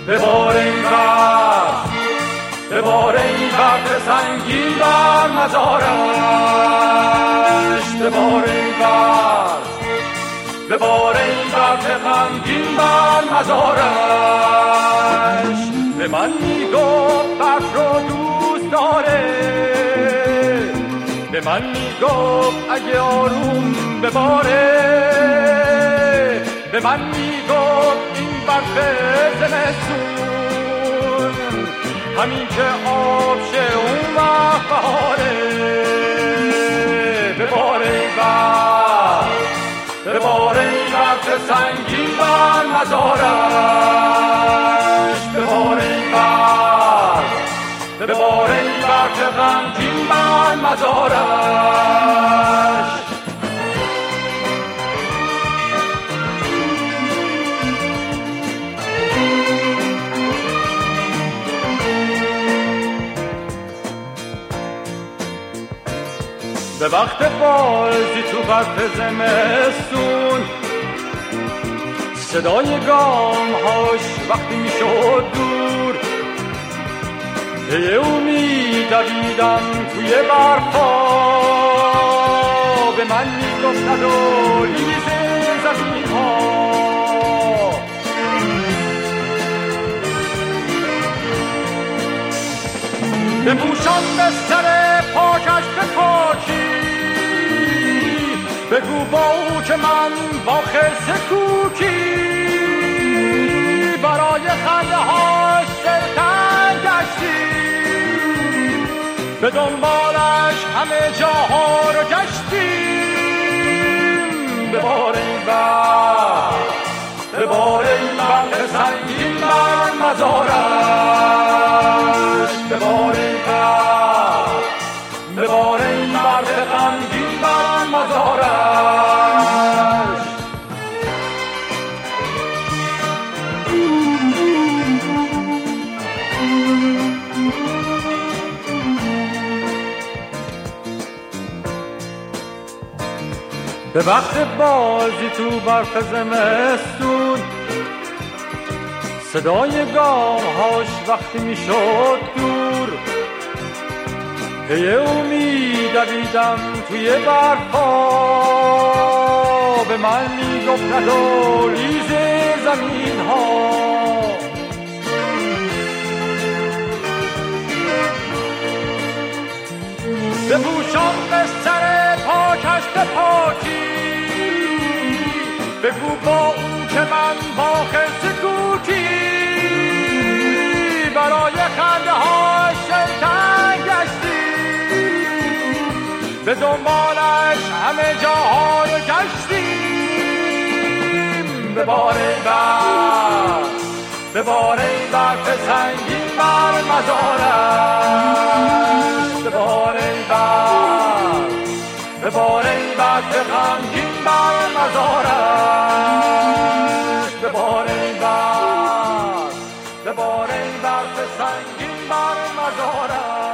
ببار این برف، ببار این برف سنگین بر مزارش، ببار این برف، ببار این برف غمگین بر مزارش. به من میگفت برف رو دوست داره، به من میگفت اگه آروم بباره، به من میگفت این برف زمستون همین که آب شه اون وقت بهاره. بباره این برف، بباره این برف سنگین بر مزارش، بباره این برف، بباره این برف غمگین بر مزارش. به وقت بازی تو برف زمستون صدای گام‌هاش وقتی میشد دور، پی او می‌دویدم توی برفا، به من میگفت ندولیز زمین‌ها. بپوشان به سر پاکش به پاکی، بگو با او که من با خرس کوکی برای خنده ها سرتن گشتیم، به دنبالش همه جاها رو گشتیم. ببار این برف، ببار این برف سنگین بر مزارش، ببار این برف، ببار این برف غمگین بر مزارش. به وقت بازی تو برف زمستون صدای گام‌هاش وقتی میشد دور، پی او می‌دویدم توی برفا، به من میگفت ندولیز زمین‌ها. بپوشان به سر پاکش به پاکی، بگو با او که من با خرس کوکی برای خنده ها شیطان گشتیم، به دنبالش همه جاها رو گشتیم. ببار این برف، ببار این برف سنگین بر مزارش، ببار این برف، ببار این برف غمگین بر مزارش، ببار این برف، ببار این برف سنگین بر مزارش.